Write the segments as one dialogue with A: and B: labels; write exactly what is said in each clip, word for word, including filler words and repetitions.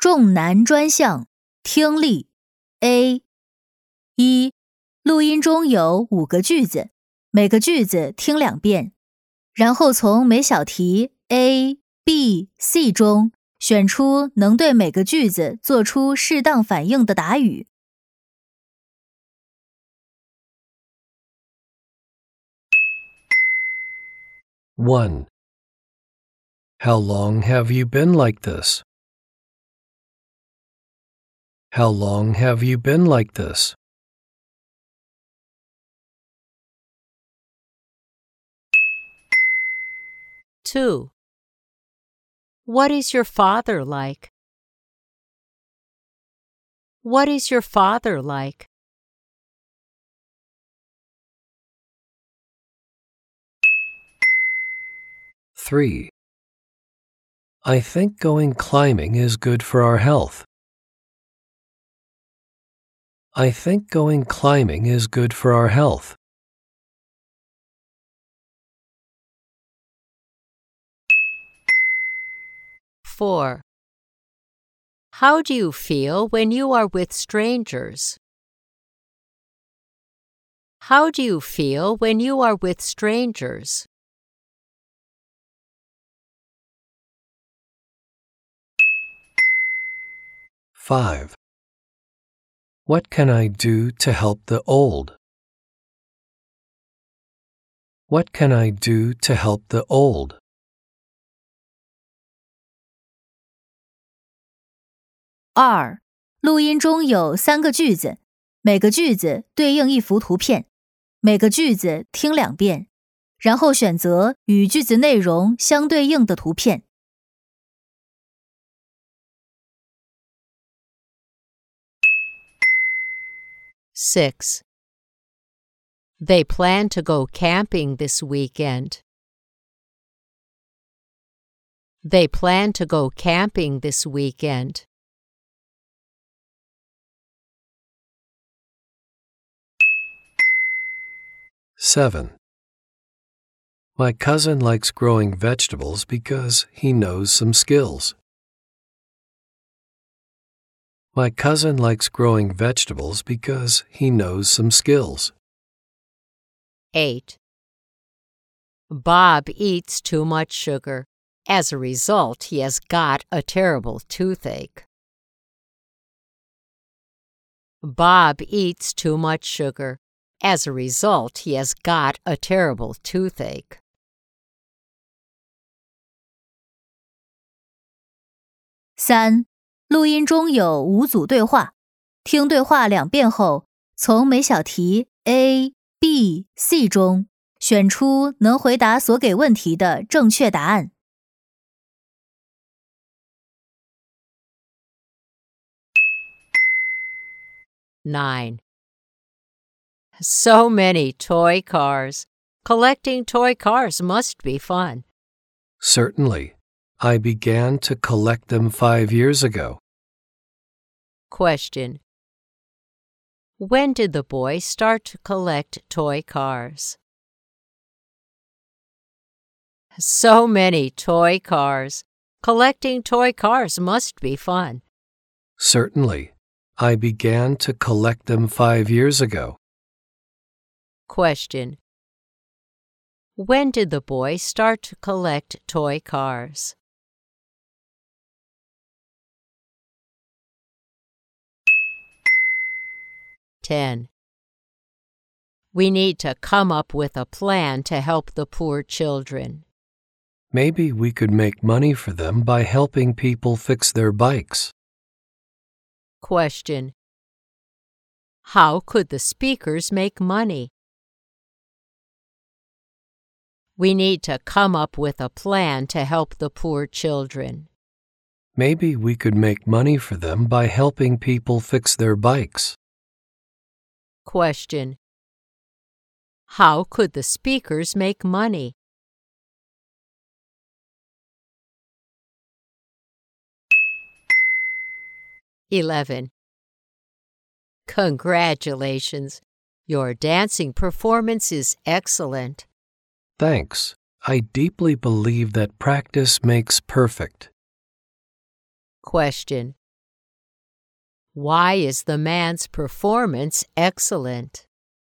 A: 重难专项，听力 A 一，录音中有五个句子，每个句子听两遍，然后从每小题 A、B、C 中选出能对每个句子做出适当反应的答语。
B: one. How long have you been like this? How long have you been like this?
C: two. What is your father like? What is your father like?
B: three. I think going climbing is good for our health. I think going climbing is good for our health.
C: four. How do you feel when you are with strangers? How do you feel when you are with strangers?
B: five. What can I do to help the old? What can I do to help the old?
A: 二，录音中有三个句子，每个句子对应一幅图片，每个句子听两遍，然后选择与句子内容相对应的图片。
C: six. They plan to go camping this weekend. They plan to go camping this weekend.
B: seven. My cousin likes growing vegetables because he knows some skills. My cousin likes growing vegetables because he knows some skills.
C: eight. Bob eats too much sugar. As a result, he has got a terrible toothache. Bob eats too much sugar. As a result, he has got a terrible toothache.
A: 三，录音中有五组对话，听对话两遍后，从每小题 A、B、C 中选出能回答所给问题的正确答案。
C: nine. So many toy cars. Collecting toy cars must be fun.
B: Certainly. I began to collect them five years ago.
C: Question. When did the boy start to collect toy cars? So many toy cars. Collecting toy cars must be fun.
B: Certainly. I began to collect them five years ago.
C: Question. When did the boy start to collect toy cars? ten. We need to come up with a plan to help the poor children.
B: Maybe we could make money for them by helping people fix their bikes.
C: Question. How could the speakers make money? We need to come up with a plan to help the poor children.
B: Maybe we could make money for them by helping people fix their bikes.
C: Question. How could the speakers make money? eleven. Congratulations. Your dancing performance is excellent.
B: Thanks. I deeply believe that practice makes perfect.
C: Question. Why is the man's performance excellent?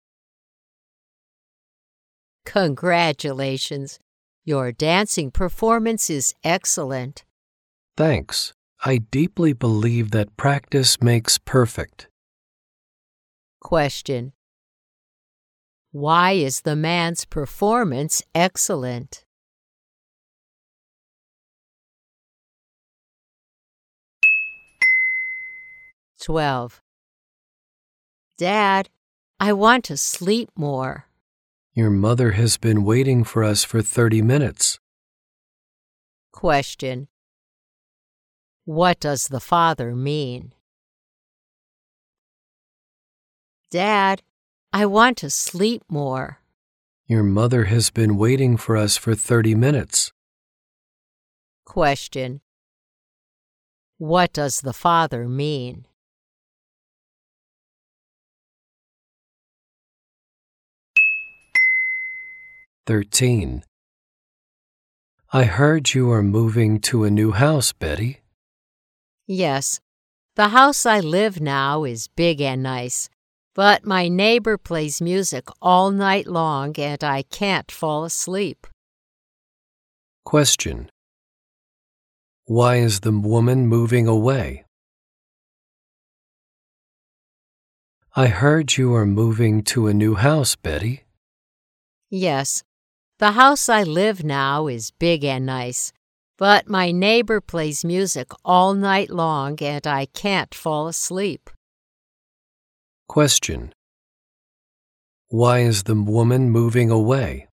C: Congratulations! Your dancing performance is excellent.
B: Thanks. I deeply believe that practice makes perfect.
C: Question: Why is the man's performance excellent? twelve. Dad, I want to sleep more.
B: Your mother has been waiting for us for thirty minutes.
C: Question: What does the father mean? Dad, I want to sleep more.
B: Your mother has been waiting for us for thirty minutes.
C: Question: What does the father mean?
B: thirteen. I heard you are moving to a new house, Betty.
C: Yes, the house I live now is big and nice, but my neighbor plays music all night long and I can't fall asleep.
B: Question: Why is the woman moving away? I heard you are moving to a new house, Betty.
C: Yes, the house I live now is big and nice, but my neighbor plays music all night long and I can't fall asleep.
B: Question: Why is the woman moving away?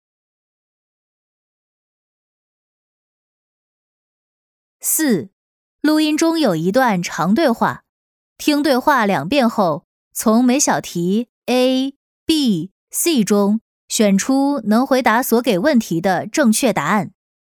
A: 四、录音中有一段长对话，听对话两遍后，从每小题 A、B、C 中选出能回答所给问题的正确答案。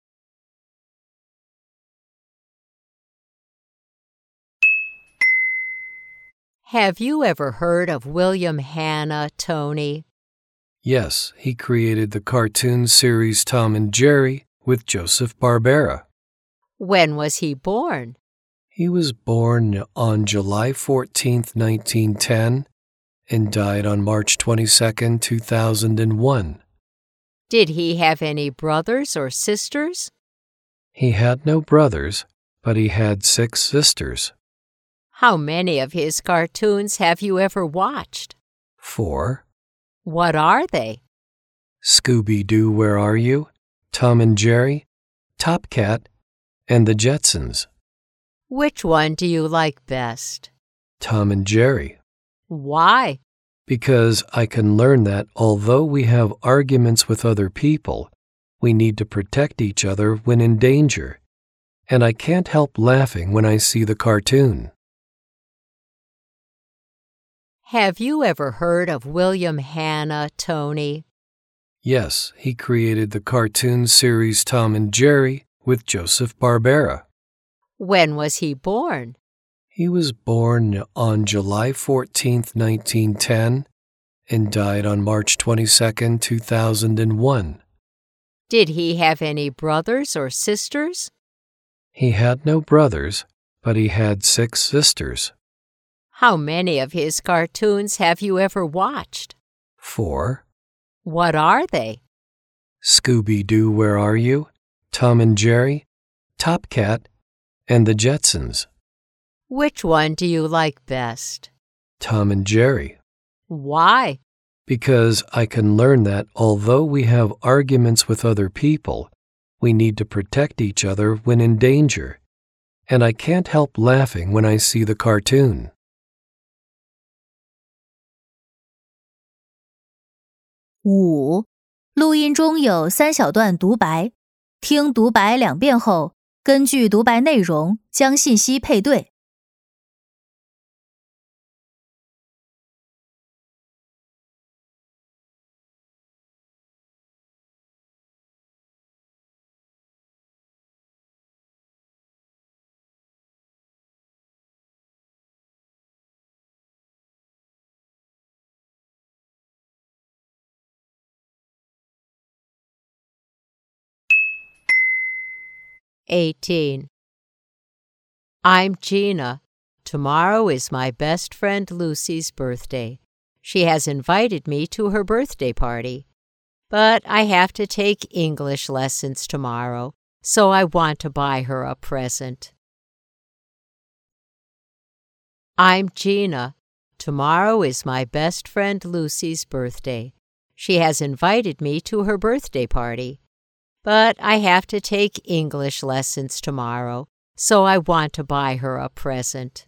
C: Have you ever heard of William Hanna, Tony?
B: Yes, he created the cartoon series Tom and Jerry with Joseph Barbera.
C: When was he born?
B: He was born on July fourteenth, nineteen ten, and died on March twenty-second, two thousand one.
C: Did he have any brothers or sisters?
B: He had no brothers, but he had six sisters.
C: How many of his cartoons have you ever watched?
B: Four.
C: What are they?
B: Scooby-Doo, Where Are You?, Tom and Jerry, Top Cat, and the Jetsons.
C: Which one do you like best?
B: Tom and Jerry.
C: Why?
B: Because I can learn that although we have arguments with other people, we need to protect each other when in danger. And I can't help laughing when I see the cartoon.
C: Have you ever heard of William Hanna, Tony?
B: Yes, he created the cartoon series Tom and Jerry with Joseph Barbera.
C: When was he born?
B: He was born on July fourteenth, nineteen ten, and died on March twenty-second, two thousand one.
C: Did he have any brothers or sisters?
B: He had no brothers, but he had six sisters.
C: How many of his cartoons have you ever watched?
B: Four.
C: What are they?
B: Scooby-Doo, Where Are You?, Tom and Jerry, Top Cat, and the Jetsons.
C: Which one do you like best?
B: Tom and Jerry.
C: Why?
B: Because I can learn that although we have arguments with other people, we need to protect each other when in danger. And I can't help laughing when I see the cartoon.
A: 五、录音中有三小段独白，听独白两遍后，根据独白内容将信息配对。
C: eighteen. I'm Gina. Tomorrow is my best friend Lucy's birthday. She has invited me to her birthday party. But I have to take English lessons tomorrow, so I want to buy her a present. I'm Gina. Tomorrow is my best friend Lucy's birthday. She has invited me to her birthday party. But I have to take English lessons tomorrow, so I want to buy her a present.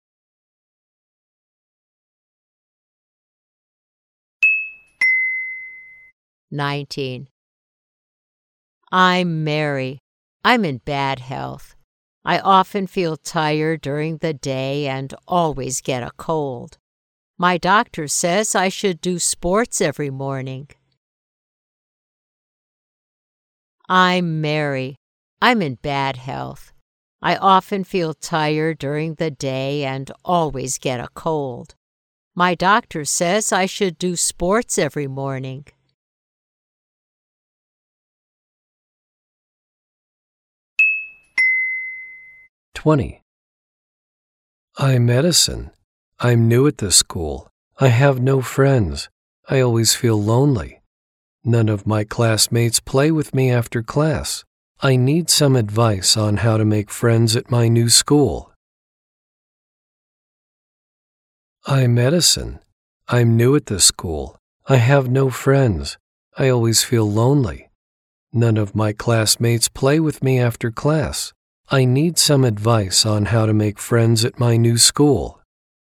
C: nineteen. I'm Mary. I'm in bad health. I often feel tired during the day and always get a cold. My doctor says I should do sports every morning. I'm Mary. I'm in bad health. I often feel tired during the day and always get a cold. My doctor says I should do sports every morning.
B: twenty. I'm Edison. I'm new at this school. I have no friends. I always feel lonely. None of my classmates play with me after class. I need some advice on how to make friends at my new school. I'm Edison. I'm new at this school. I have no friends. I always feel lonely. None of my classmates play with me after class. I need some advice on how to make friends at my new school.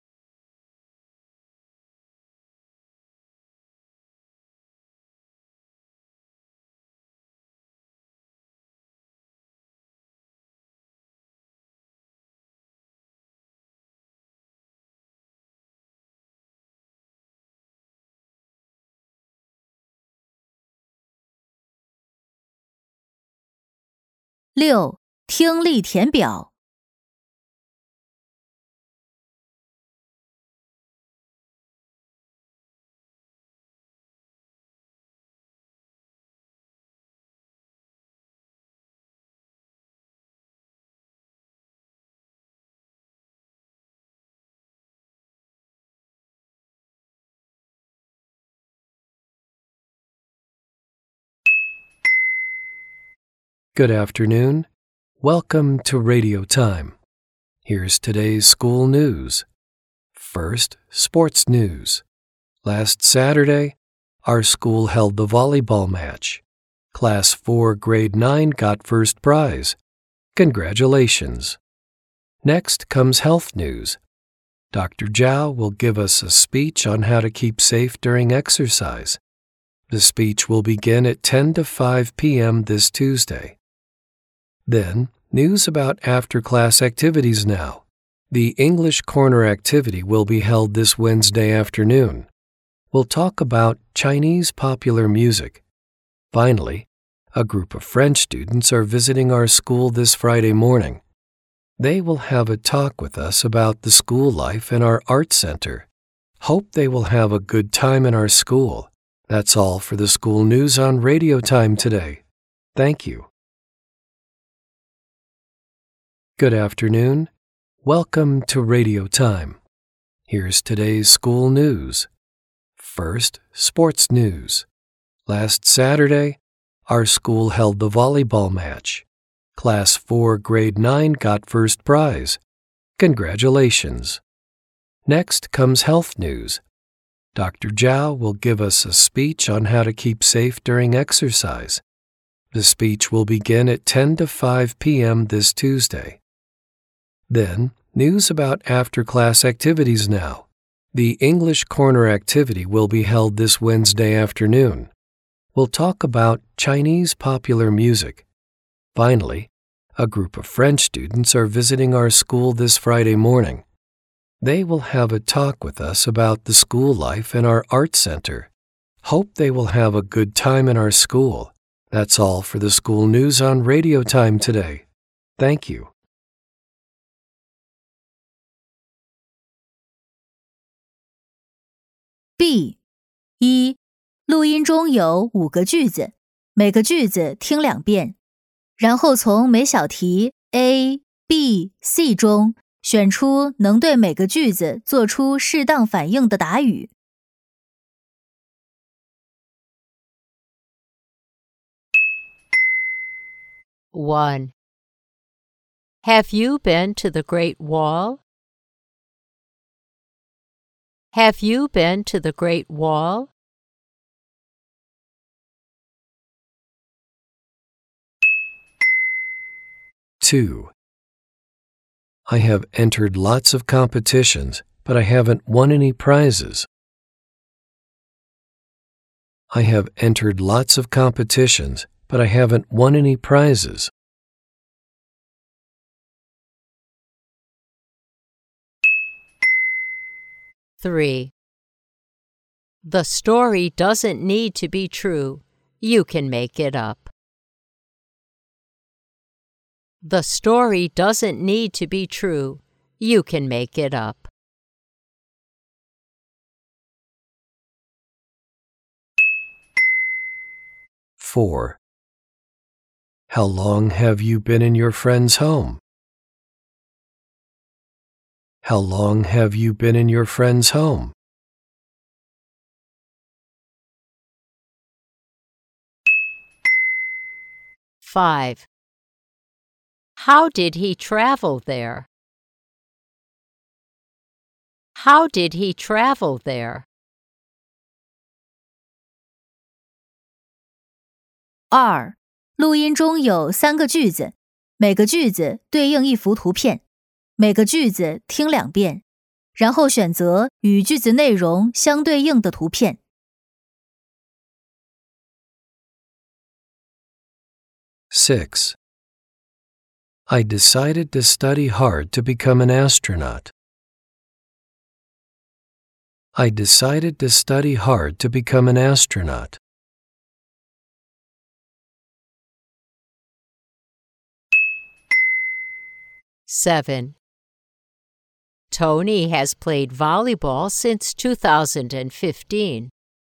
A: 六、听力填表。
B: Good afternoon. Welcome to Radio Time. Here's today's school news. First, sports news. Last Saturday, our school held the volleyball match. Class four, Grade nine got first prize. Congratulations. Next comes health news. Doctor Zhao will give us a speech on how to keep safe during exercise. The speech will begin at ten to five p.m. this Tuesday. Then, news about after-class activities now. The English Corner activity will be held this Wednesday afternoon. We'll talk about Chinese popular music. Finally, a group of French students are visiting our school this Friday morning. They will have a talk with us about the school life in our art center. Hope they will have a good time in our school. That's all for the school news on Radio Time today. Thank you. Good afternoon. Welcome to Radio Time. Here's today's school news. First, sports news. Last Saturday, our school held the volleyball match. Class four, Grade nine got first prize. Congratulations. Next comes health news. Doctor Zhao will give us a speech on how to keep safe during exercise. The speech will begin at ten to five p.m. this Tuesday. Then, news about after-class activities now. The English Corner activity will be held this Wednesday afternoon. We'll talk about Chinese popular music. Finally, a group of French students are visiting our school this Friday morning. They will have a talk with us about the school life in our art center. Hope they will have a good time in our school. That's all for the school news on Radio Time today. Thank you.
A: B 一、录音中有五个句子，每个句子听两遍，然后从每小题 A、B、C 中选出能对每个句子做出适当反应的答语。
C: one. Have you been to the Great Wall? Have you been to the Great Wall?
B: two. I have entered lots of competitions, but I haven't won any prizes. I have entered lots of competitions, but I haven't won any prizes.
C: three. The story doesn't need to be true. You can make it up. The story doesn't need to be true. You can make it up.
B: four. How long have you been in your friend's home? How long have you been in your friend's home?
C: five. How did he travel there? How did he travel there?
A: 二，录音中有三个句子，每个句子对应一幅图片，每个句子听两遍，然后选择与句子内容相对应的图片。
B: six. I decided to study hard to become an astronaut. I decided to study hard to become an astronaut.
C: seven. Tony has played volleyball since two thousand fifteen.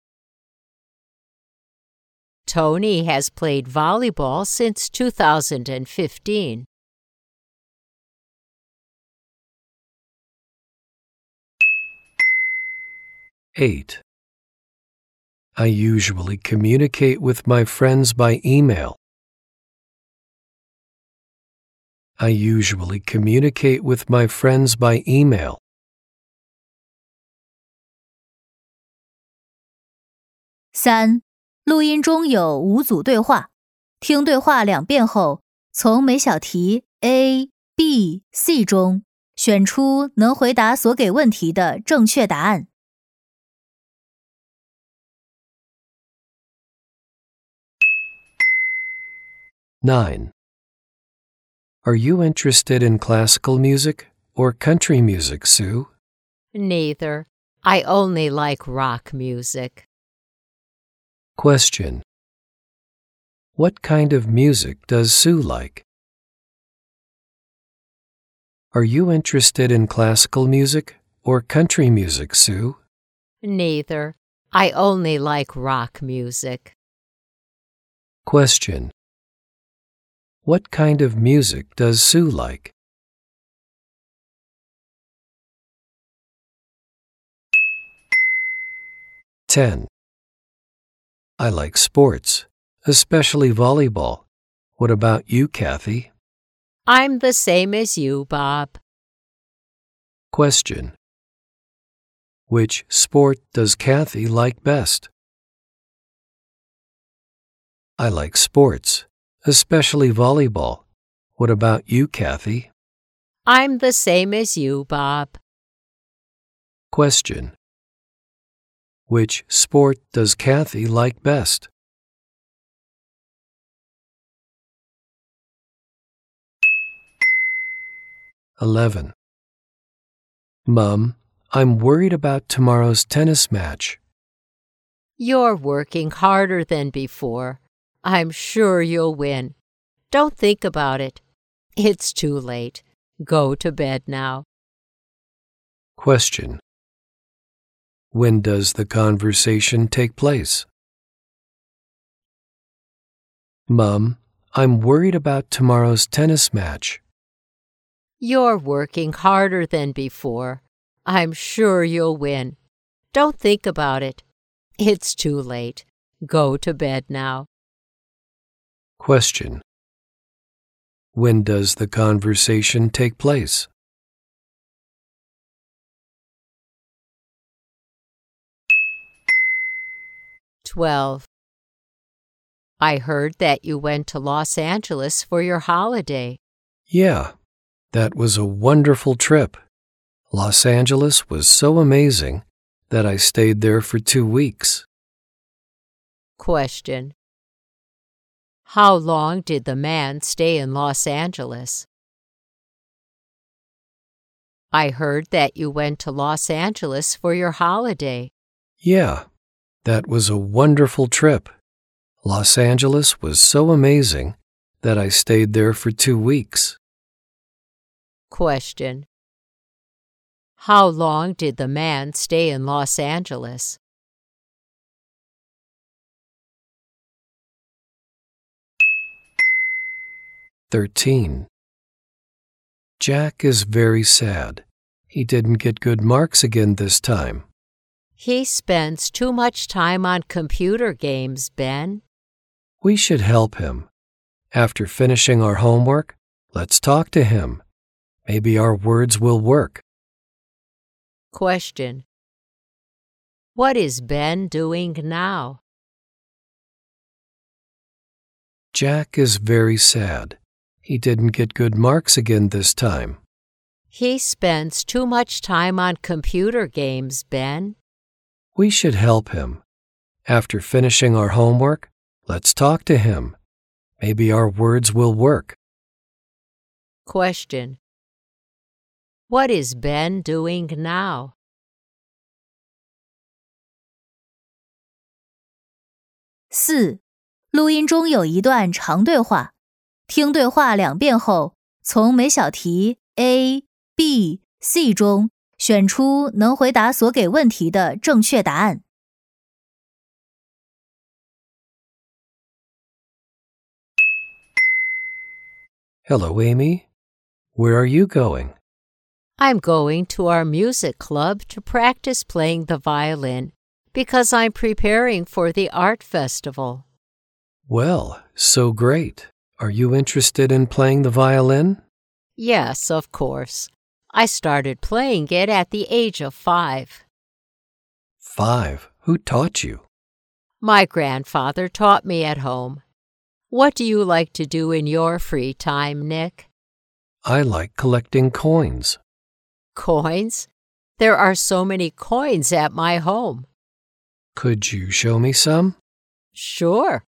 C: Tony has played volleyball since two thousand fifteen.
B: eight. I usually communicate with my friends by email. I usually communicate with my friends by email.
A: 三，录音中有五组对话，听对话两遍后，从每小题 A、B、C 中选出能回答所给问题的正确答案。
B: nine. Are you interested in classical music or country music, Sue?
C: Neither. I only like rock music.
B: Question. What kind of music does Sue like? Are you interested in classical music or country music, Sue?
C: Neither. I only like rock music.
B: Question. What kind of music does Sue like? ten. I like sports, especially volleyball. What about you, Kathy?
C: I'm the same as you, Bob.
B: Question. Which sport does Kathy like best? I like sports, especially volleyball. What about you, Kathy?
C: I'm the same as you, Bob.
B: Question. Which sport does Kathy like best? eleven. Mom, I'm worried about tomorrow's tennis match.
C: You're working harder than before. I'm sure you'll win. Don't think about it. It's too late. Go to bed now.
B: Question. When does the conversation take place? Mom, I'm worried about tomorrow's tennis match.
C: You're working harder than before. I'm sure you'll win. Don't think about it. It's too late. Go to bed now.
B: Question. When does the conversation take place?
C: twelve. I heard that you went to Los Angeles for your holiday.
B: Yeah, that was a wonderful trip. Los Angeles was so amazing that I stayed there for two weeks.
C: Question. How long did the man stay in Los Angeles? I heard that you went to Los Angeles for your holiday.
B: Yeah, that was a wonderful trip. Los Angeles was so amazing that I stayed there for two weeks.
C: Question. How long did the man stay in Los Angeles?
B: thirteen. Jack is very sad. He didn't get good marks again this time.
C: He spends too much time on computer games, Ben.
B: We should help him. After finishing our homework, let's talk to him. Maybe our words will work.
C: Question. What is Ben doing now?
B: Jack is very sad. He didn't get good marks again this time.
C: He spends too much time on computer games, Ben.
B: We should help him. After finishing our homework, let's talk to him. Maybe our words will work.
C: Question. What is Ben doing now?
A: 四、录音中有一段长对话，听对话两遍后，从每小题 A、B、C 中选出能回答所给问题的正确答案。
B: Hello, Amy. Where are you going?
C: I'm going to our music club to practice playing the violin because I'm preparing for the art festival.
B: Well, so great. Are you interested in playing the violin?
C: Yes, of course. I started playing it at the age of five.
B: Five. Who taught you?
C: My grandfather taught me at home. What do you like to do in your free time, Nick?
B: I like collecting coins.
C: Coins? There are so many coins at my home.
B: Could you show me some?
C: Sure.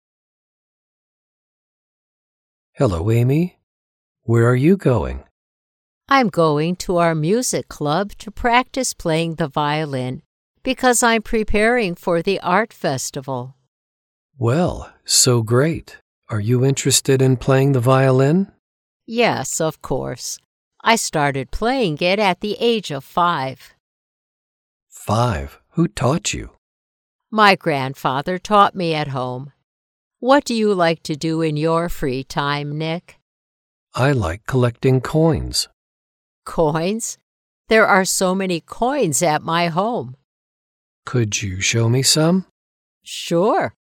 B: Hello, Amy. Where are you going?
C: I'm going to our music club to practice playing the violin because I'm preparing for the art festival.
B: Well, so great. Are you interested in playing the violin?
C: Yes, of course. I started playing it at the age of five.
B: Five. Who taught you?
C: My grandfather taught me at home. What do you like to do in your free time, Nick?
B: I like collecting coins.
C: Coins? There are so many coins at my home.
B: Could you show me some?
C: Sure.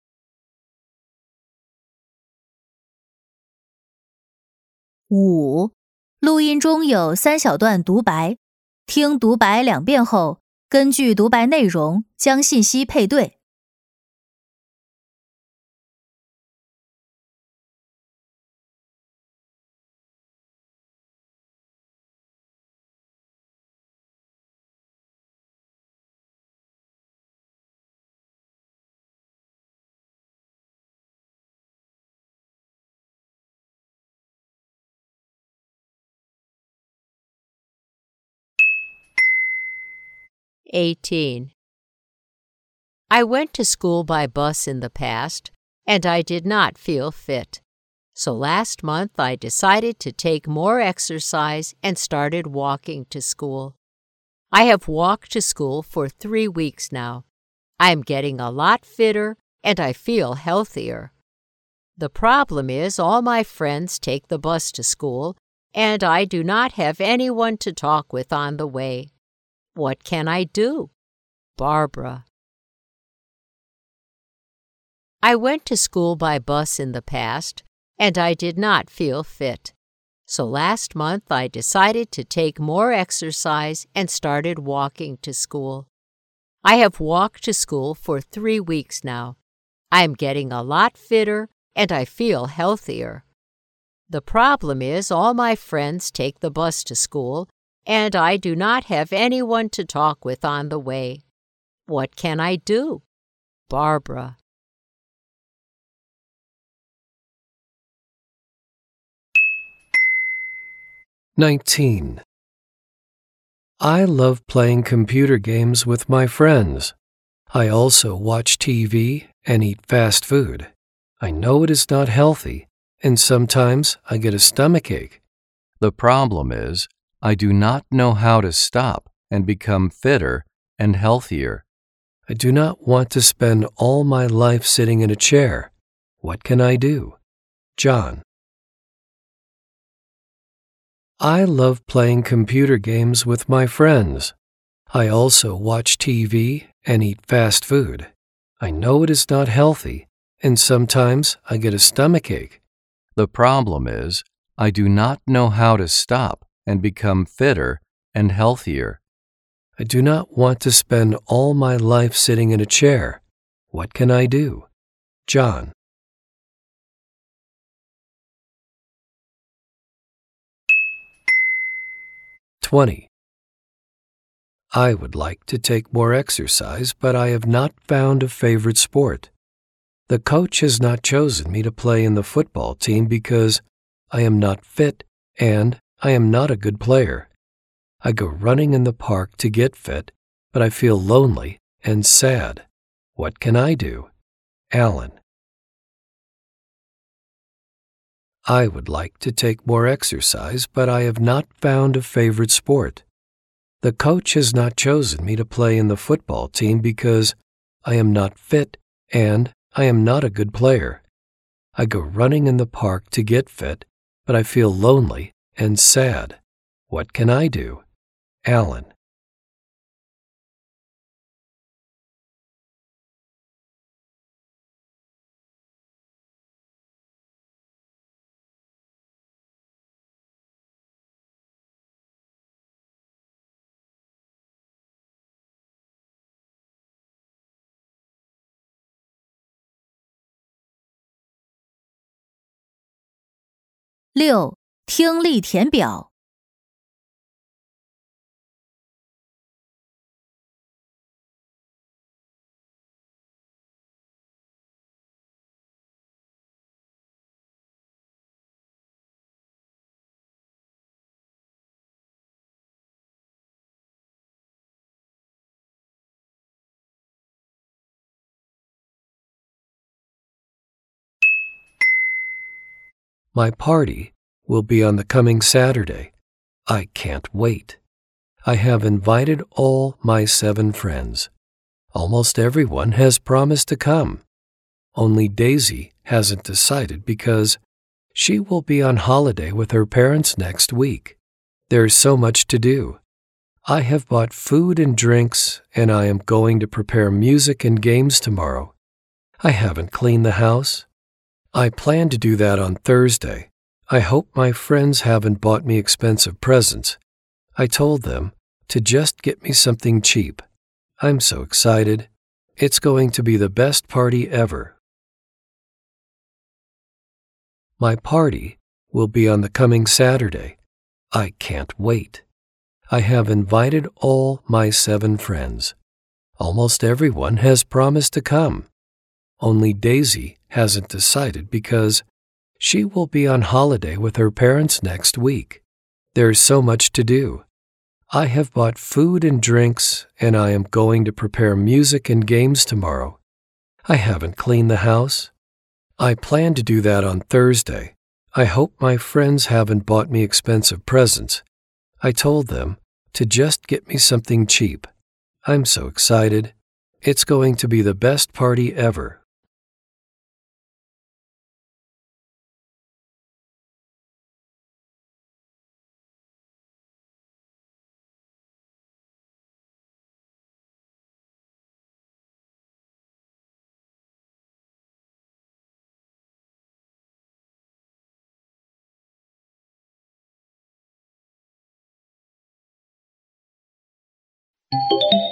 A: 五、录音中有三小段独白，听独白两遍后，根据独白内容将信息配对。
C: eighteen. I went to school by bus in the past, and I did not feel fit. So last month I decided to take more exercise and started walking to school. I have walked to school for three weeks now. I am getting a lot fitter and I feel healthier. The problem is all my friends take the bus to school, and I do not have anyone to talk with on the way. What can I do? Barbara. I went to school by bus in the past, and I did not feel fit. So last month I decided to take more exercise and started walking to school. I have walked to school for three weeks now. I am getting a lot fitter and I feel healthier. The problem is all my friends take the bus to school, and I do not have anyone to talk with on the way. What can I do? Barbara.
B: nineteen. I love playing computer games with my friends. I also watch T V and eat fast food. I know it is not healthy, and sometimes I get a stomachache.
D: The problem is, I do not know how to stop and become fitter and healthier.
B: I do not want to spend all my life sitting in a chair. What can I do? John. I love playing computer games with my friends. I also watch T V and eat fast food. I know it is not healthy, and sometimes I get a stomachache.
D: The problem is, I do not know how to stop and become fitter and healthier.
B: I do not want to spend all my life sitting in a chair. What can I do? John. twenty. I would like to take more exercise, but I have not found a favorite sport. The coach has not chosen me to play in the football team because I am not fit and I am not a good player. I go running in the park to get fit, but I feel lonely and sad. What can I do? Alan. I would like to take more exercise, but I have not found a favorite sport. The coach has not chosen me to play in the football team because I am not fit and I am not a good player. I go running in the park to get fit, but I feel lonely and sad. What can I do? Alan.
A: 六、听力填表。
B: My party will be on the coming Saturday. I can't wait. I have invited all my seven friends. Almost everyone has promised to come. Only Daisy hasn't decided because she will be on holiday with her parents next week. There's so much to do. I have bought food and drinks, and I am going to prepare music and games tomorrow. I haven't cleaned the house. I plan to do that on Thursday. I hope my friends haven't bought me expensive presents. I told them to just get me something cheap. I'm so excited. It's going to be the best party ever. My party will be on the coming Saturday. I can't wait. I have invited all my seven friends. Almost everyone has promised to come. Only Daisy hasn't decided because she will be on holiday with her parents next week. There's so much to do. I have bought food and drinks, and I am going to prepare music and games tomorrow. I haven't cleaned the house. I plan to do that on Thursday. I hope my friends haven't bought me expensive presents. I told them to just get me something cheap. I'm so excited. It's going to be the best party ever.
A: you.